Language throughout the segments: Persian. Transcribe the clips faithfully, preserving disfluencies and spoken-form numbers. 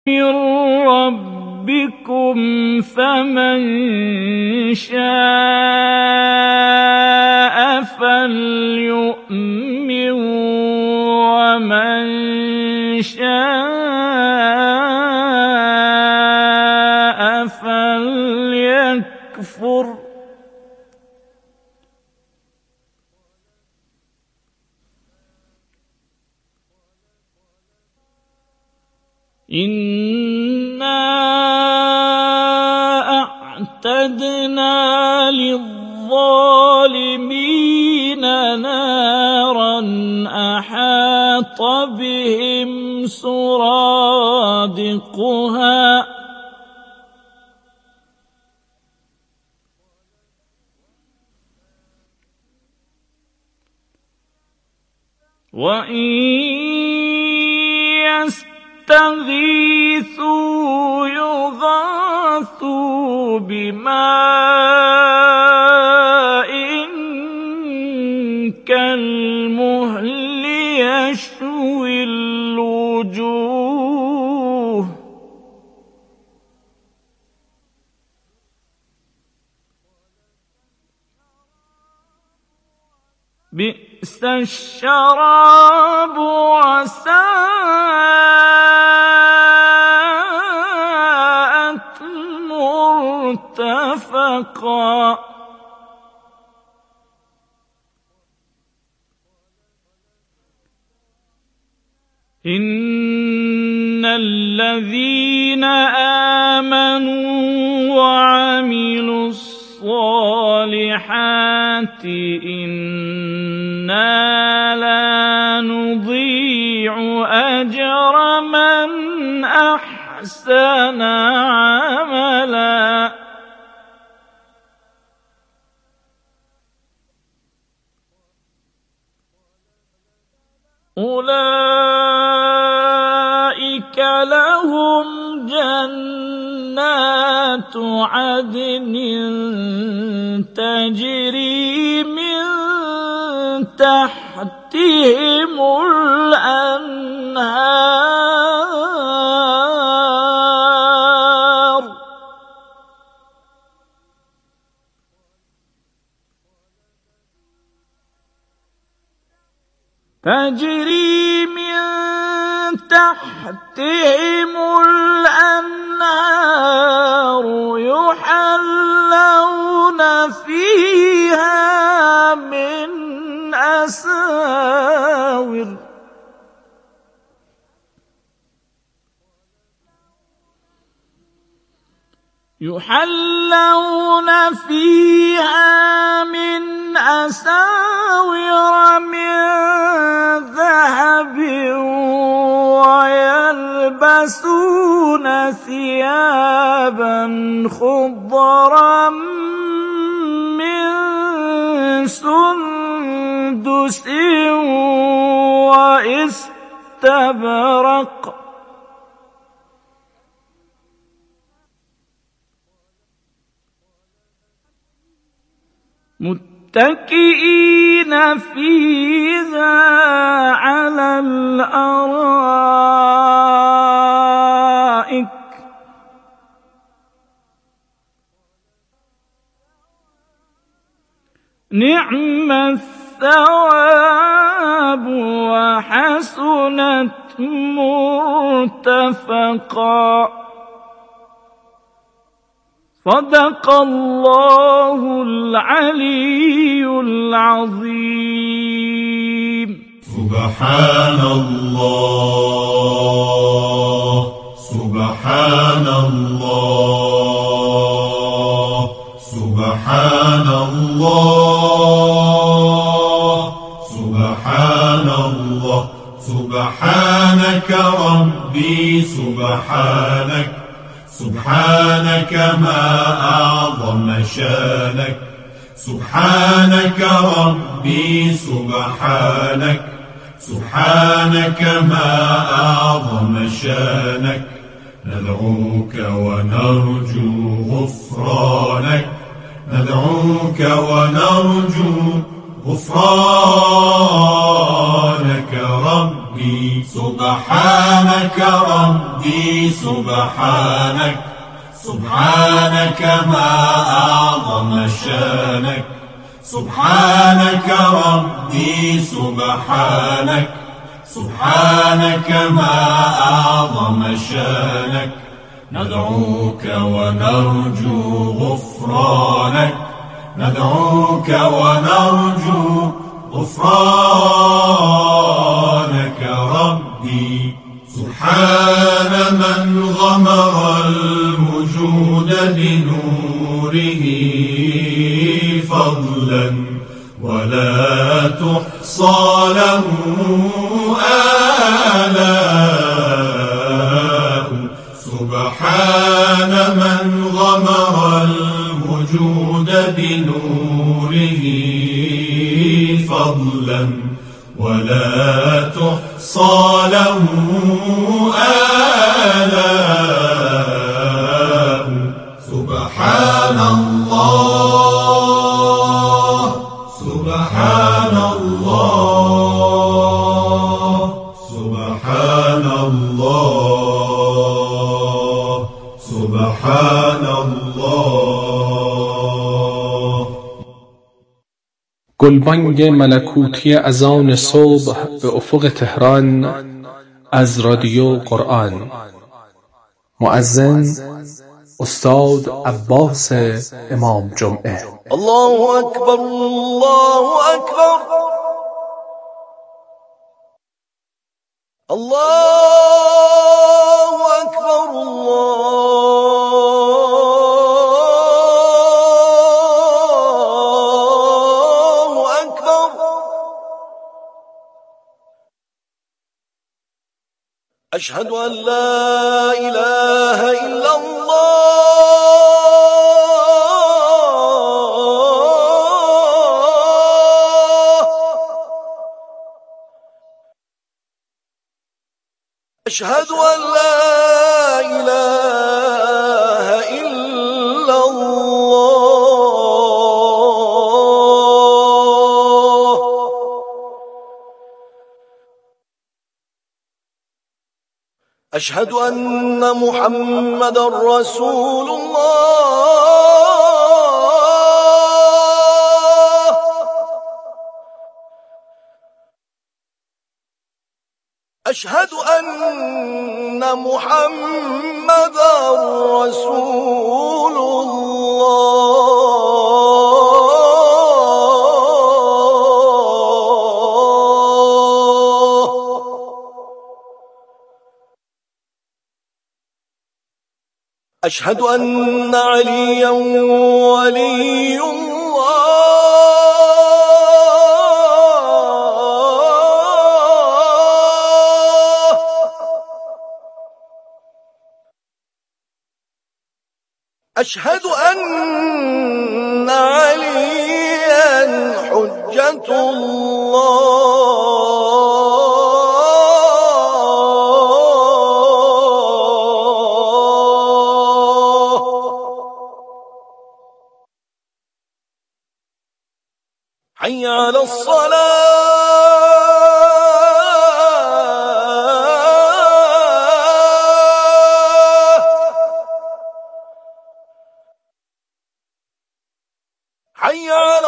مِّن رَّبِّكُمْ فَمَن شَاءَ فَلْيُؤْمِن وَمَن شَاءَ فَلْيَكْفُرْ. إِنَّا أَعْتَدْنَا لِلظَّالِمِينَ نَارًا أَحَاطَ بِهِمْ سُرَادِقُهَا وَإِن يَسْتَغِيثُوا يُغَاثُوا بِمَاءٍ كَالْمُهْلِ يَشْوِي الْوُجُوهَ بِئْسَ الشَّرَابُ وَسَاءَتْ مُرْتَفَقًا. إِنَّ الَّذِينَ آمَنُوا وَعَمِلُوا الصَّالِحَاتِ إِنَّا لَا نُضِيعُ أَجْرَ مَنْ أَحْسَنَ عَمَلًا. أُولَئِكَ لَهُمْ جَنَّاتُ عَدْنٍ تَجْرِي مِن تَحْتِهِمُ الْأَنْهَارُ تَجْرِي مِن تَحْتِهِمُ الْأَنْهَارُ يُحَلَّوْنَ فِيهَا مِنْ أَسَاوِرَ يُحَلَّوْنَ فِيهَا مِنْ أَسَاوِرَ مِن ذَهَبٍ وَيَلْبَسُونَ ثِيَابًا خُضْرًا مِّن سُندُسٍ وَإِسْتَبْرَقٍ مُتَّكِئِينَ فِيهَا عَلَى الْأَرَائِكِ نِعْمَ الثَّوَابُ وَحَسُنَتْ مُرْتَفَقًا. صدق الله العلي العظيم. سبحان الله سبحان الله سبحان الله سبحان الله سبحانك ربي سبحانك سبحانك ما أعظم شانك سبحانك ربي سبحانك سبحانك ما أعظم شانك ندعوك ونرجو غفرانك ندعوك ونرجو غفرانك رب ربي سبحانك ربي سبحانك سبحانك ما أعظم شانك سبحانك ربي سبحانك سبحانك ما أعظم شانك ندعوك ونرجو غفرانك ندعوك ونرجو غفرانك ربي سبحان من غمر الوجود بنوره فضلا ولا تحصى له آلاء سبحان من غمر الوجود بنوره فضلا ولا تحصى له آلاء سبحان الله سبحان الله سبحان الله سبحان الله. گلبانگ ملکوتی اذان صبح به افق تهران از رادیو قرآن. مؤذن استاد عباس امام جمعه. الله اکبر الله اکبر الله اکبر الله اکبر. اشهد ان لا اله الا الله أشهد أن لا إله إلا الله. أشهد أن محمدا رسول الله. أشهد أن محمدا رسول الله. أشهد أن عليا ولي الله. أشهد أن عليا حجة الله. حي على الصلاة. حي على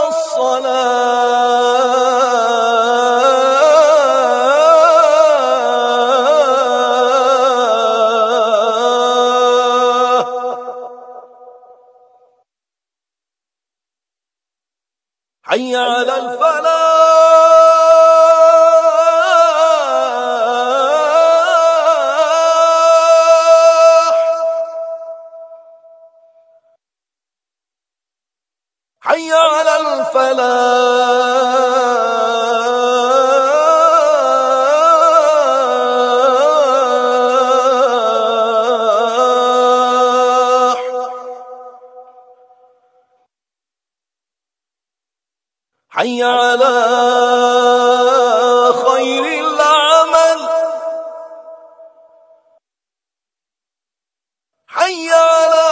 الصلاة. حي على الفلاح. حي على الفلاح. حي على خير العمل. حي على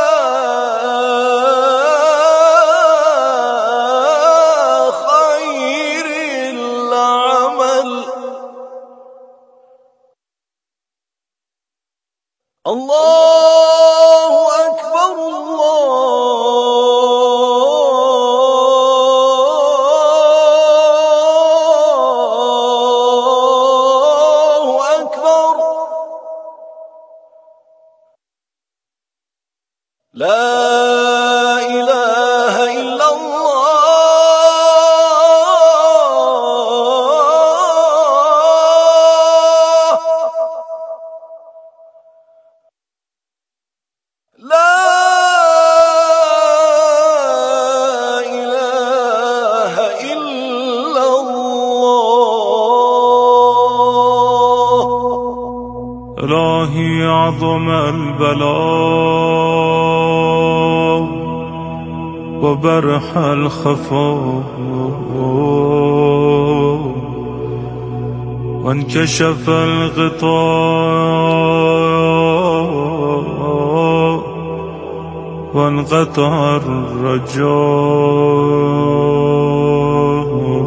خير العمل. أكبر الله أكبر. لا إله إلا الله. لا إله إلا الله. إلهي عظم البلاء وبرح الخفاء وانكشف الغطاء وانقطع الرجاء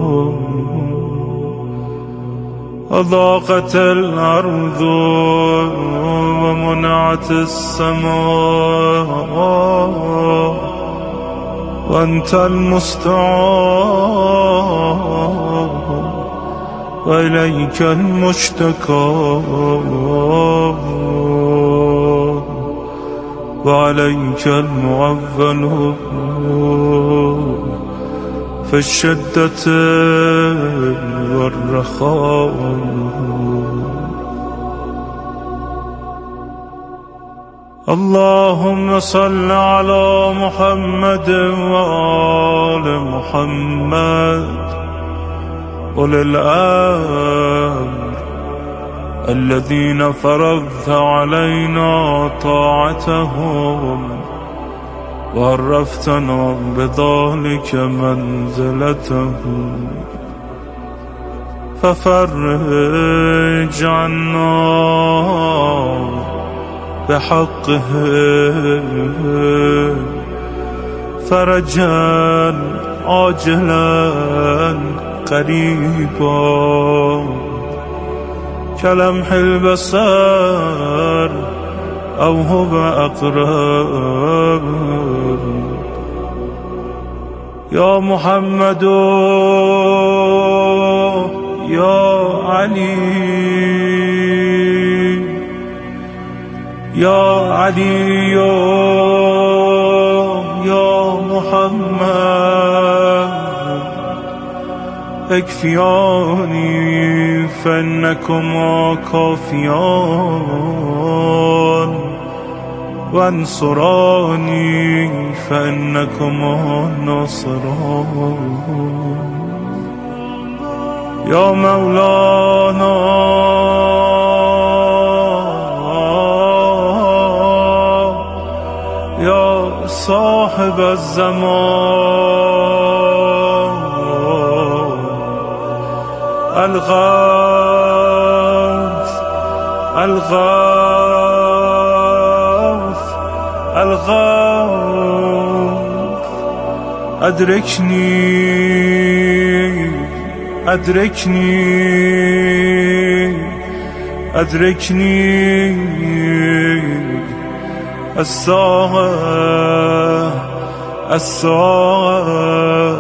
وضاقت الأرض ومنعت السماء وأنت المستعان وإليك المشتكى وعليك المعول في الشدة والرخاء. اللهم صل على محمد وآل محمد أولي الأمر الذين فرضت علينا طاعتهم وعرفتنا بذلك منزلتهم، ففرج عنا بحقه فرجا عاجلا قريبا كلمح البصر أو هو أقرب. يا محمد يا علي يا علي يا محمد اكفياني فإنكما كافيان وانصراني فإنكما ناصران. يا مولانا يا صاحب الزمان الغوث الغوث الغوث أدركني أدركني أدركني الساعة الساعة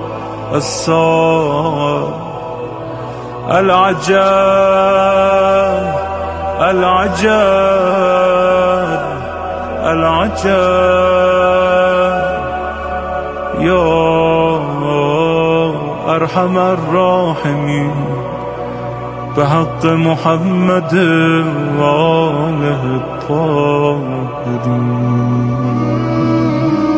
الساعة العجل العجل العجل. يا أرحم الراحمين بحق محمد وآله الطاهرين.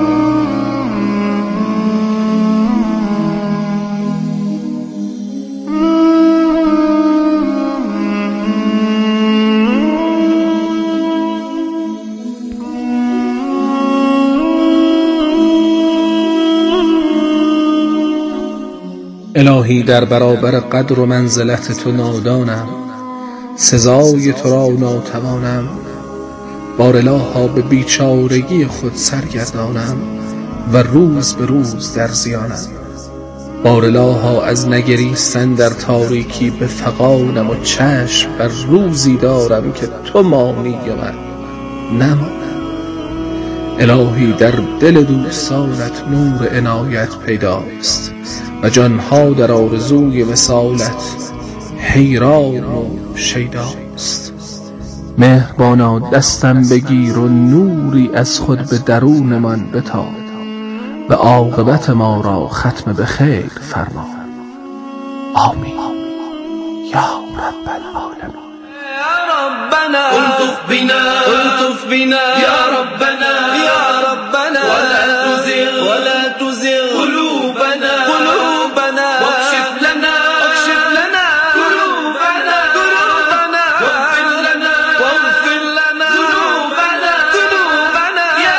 الهی در برابر قدر و منزلت تو نادانم، سزای تو را ناتوانم. بارالها به بیچارگی خود سرگردانم و روز به روز در زیانم. بارالها از نگریستن در تاریکی به فغانم و چشم بر روزی دارم که تو مانی من نمانم. الهی در دل دوستانت نور عنایت پیداست و جانها در آرزوی وصالت حیران و شیداست. مهربانا دستم بگیر و نوری از خود به درون من بتاب و عاقبت ما را ختم به خیر فرما. آمین یا رب العالمین. يا ربنا الطف بنا الطف بنا يا ربنا يا ربنا ولا تزغ ولا تزغ قلوبنا قلوبنا واكشف لنا واكشف لنا قلوبنا قلوبنا واغفر لنا واغفر لنا ذنوبنا ذنوبنا يا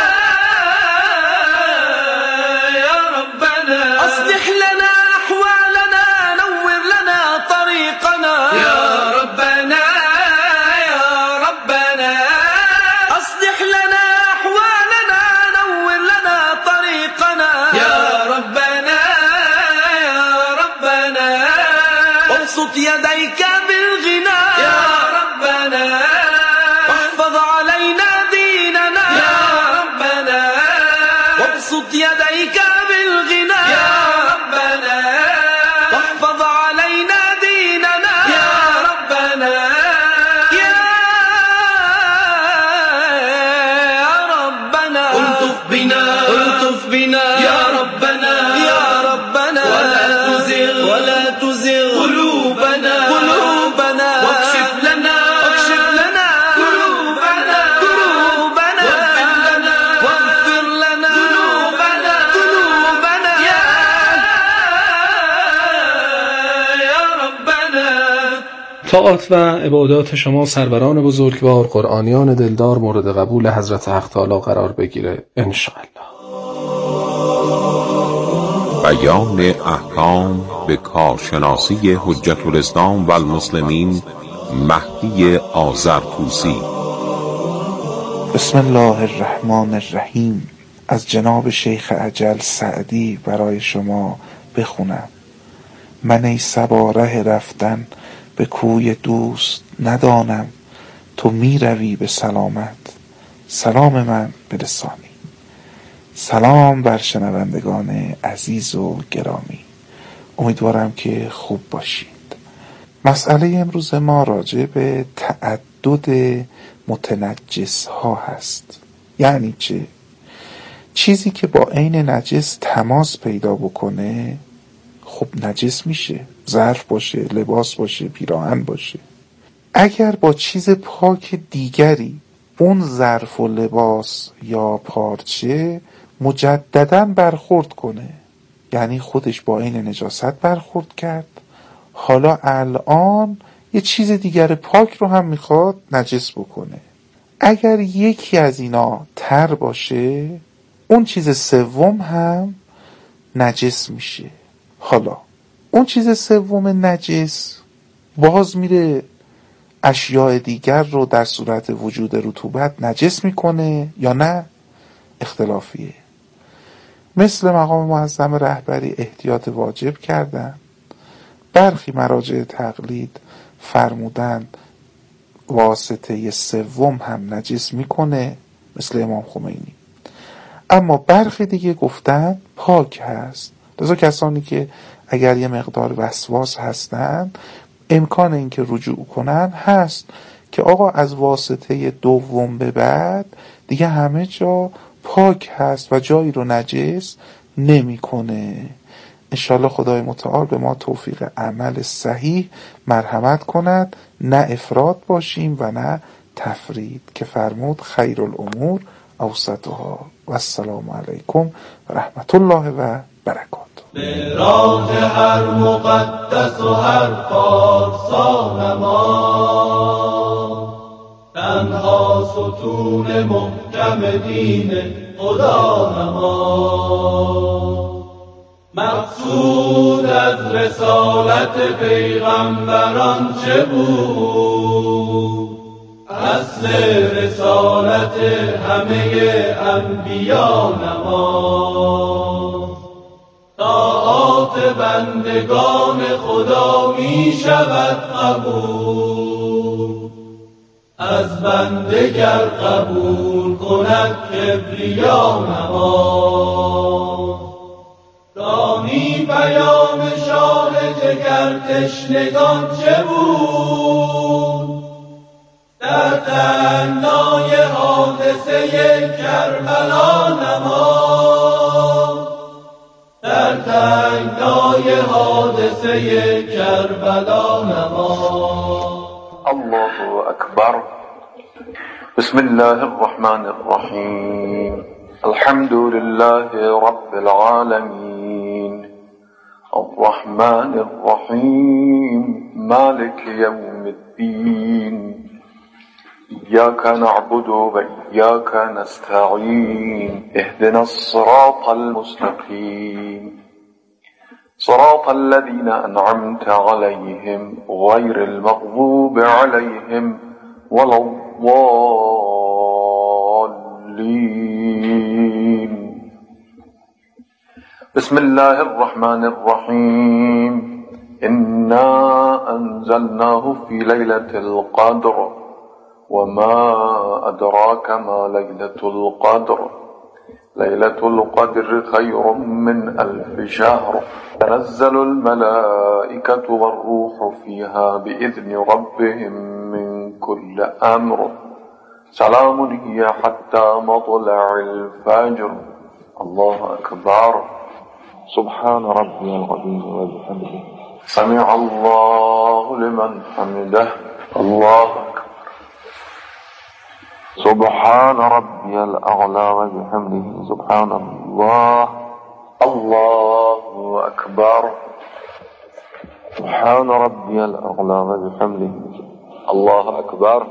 يا ربنا اصلح لنا احوالنا نور لنا طريقنا يا ربنا وابسط يديك بالغنى يا ربنا واحفظ علينا ديننا يا ربنا وابسط يديك بالغنى يا ربنا واحفظ علينا ديننا يا ربنا يا ربنا الطف بنا الطف بنا يا ربنا يا ربنا ولا تزغ ولا تزغ قلوبنا قلوبنا واكشف لنا واكشف لنا قلوبنا قلوبنا واغفر لنا واغفر لنا ذنوبنا ذنوبنا يا يا ربنا. طاعات و عبادات شما سروران بزرگوار قرآنیان دلدار مورد قبول حضرت حق تعالی قرار بگیره انشاءالله. بیان احکام به کارشناسی حجت الاسلام و المسلمین مهدی آذرتوسی. بسم الله الرحمن الرحیم. از جناب شیخ اجل سعدی برای شما بخونم. من ای صبا ره رفتن به کوی دوست ندانم، تو می روی به سلامت سلام من برسانی. سلام بر شنوندگان عزیز و گرامی، امیدوارم که خوب باشید. مسئله امروز ما راجع به تعدد متنجس ها هست. یعنی چه؟ چیزی که با عین نجس تماس پیدا بکنه خب نجس میشه. ظرف باشه، لباس باشه، پیراهن باشه. اگر با چیز پاک دیگری اون ظرف و لباس یا پارچه مجدداً برخورد کنه، یعنی خودش با این نجاست برخورد کرد، حالا الان یه چیز دیگر پاک رو هم میخواد نجس بکنه، اگر یکی از اینا تر باشه اون چیز سوم هم نجس میشه. حالا اون چیز سوم نجس باز میره اشیاء دیگر رو در صورت وجود رطوبت نجس میکنه یا نه؟ اختلافیه. مثل مقام معظم رهبری احتیاط واجب کردن، برخی مراجع تقلید فرمودن واسطه سوم هم نجس میکنه مثل امام خمینی، اما برخی دیگه گفتن پاک هست. لذا کسانی که اگر یه مقدار وسواس هستن امکان اینکه رجوع کنن هست که آقا از واسطه دوم به بعد دیگه همه جا پاک هست و جایی رو نجس نمی کنه. انشالله خدای متعال به ما توفیق عمل صحیح مرحمت کند، نه افراد باشیم و نه تفرید، که فرمود خیر الامور اوسطها و السلام علیکم و رحمت الله و برکاته. به راه هر مقدس و هر پارسا نما، تنها ستون محکم دین خدا نما. مقصود از رسالت پیغمبران چه بود؟ اصل رسالت همه انبیا نما. طاعات بندگان خدا می شود قبول، از بنده گر قبول کند کبریا نماز. دانی پیام شاه جگر تشنگان چه بود؟ در تنگنای حادثه کربلا نماز. در تنگنای حادثه کربلا نماز. الله أكبر. بسم الله الرحمن الرحيم. الحمد لله رب العالمين الرحمن الرحيم مالك يوم الدين إياك نعبد وإياك نستعين اهدنا الصراط المستقيم صراط الذين أنعمت عليهم غير المغضوب عليهم ولا الضالين. بسم الله الرحمن الرحيم. إنا أنزلناه في ليلة القدر وما أدراك ما ليلة القدر ليلة القدر خير من ألف شهر تنزل الملائكة والروح فيها بإذن ربهم من كل أمر سلام هي حتى مطلع الفجر. الله أكبر. سبحان ربي العظيم وبحمده سمع الله لمن حمده. الله أكبر. سبحان ربي الأعلى وبحمده سبحان الله. الله أكبر. سبحان ربي الأعلى وبحمده الله أكبر.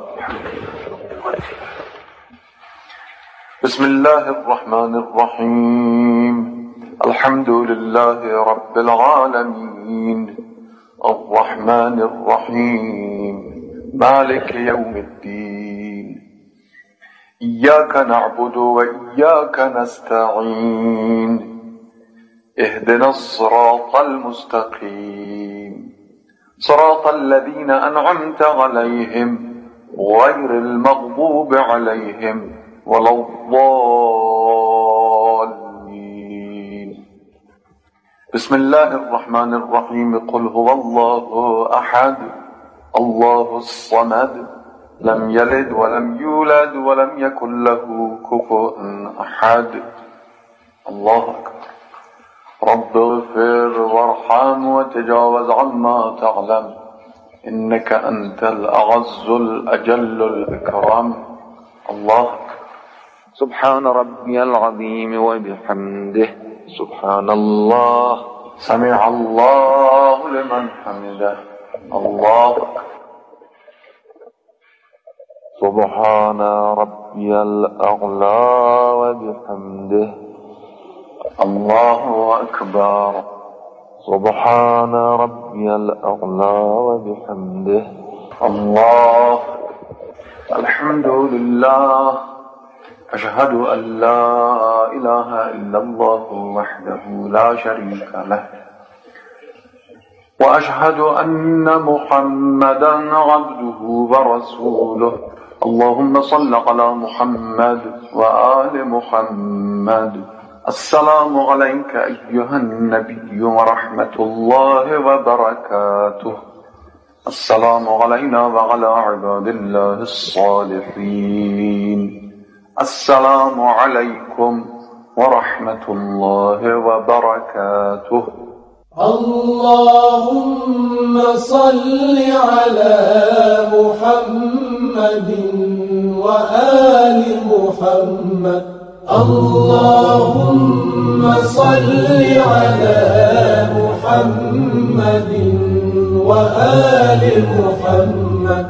بسم الله الرحمن الرحيم. الحمد لله رب العالمين الرحمن الرحيم مالك يوم الدين إياك نعبد وإياك نستعين اهدنا الصراط المستقيم صراط الذين أنعمت عليهم غير المغضوب عليهم ولا الضالين. بسم الله الرحمن الرحيم. قل هو الله أحد الله الصمد لم يلد ولم يولد ولم يكن له كفوا أحد. الله أكبر. رب اغفر وارحم وتجاوز عما تعلم إنك أنت الأعز الأجل الأكرم. الله أكبر. سبحان ربي العظيم وبحمده سبحان الله. سمع الله لمن حمده. الله أكبر. سبحان ربي الأعلى وبحمده. الله أكبر. سبحان ربي الأعلى وبحمده. الله. الحمد لله. أشهد أن لا إله إلا الله وحده لا شريك له وأشهد أن محمدا عبده ورسوله. اللهم صل على محمد وآل محمد. السلام عليك أيها النبي ورحمة الله وبركاته. السلام علينا وعلى عباد الله الصالحين. السلام عليكم ورحمة الله وبركاته. اللهم صل على محمد وآل محمد. اللهم صل على محمد وآل محمد.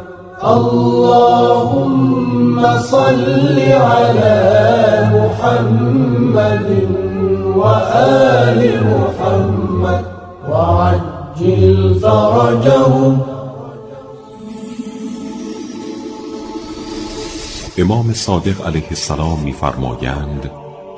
اللهم صل على محمد وآل محمد وعجل فرجهم. امام صادق علیه السلام می‌فرمایند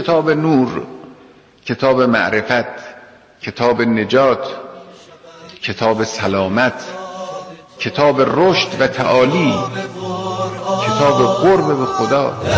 کتاب نور، کتاب معرفت، کتاب نجات، کتاب سلامت، کتاب رشد و تعالی، کتاب قرب به خدا.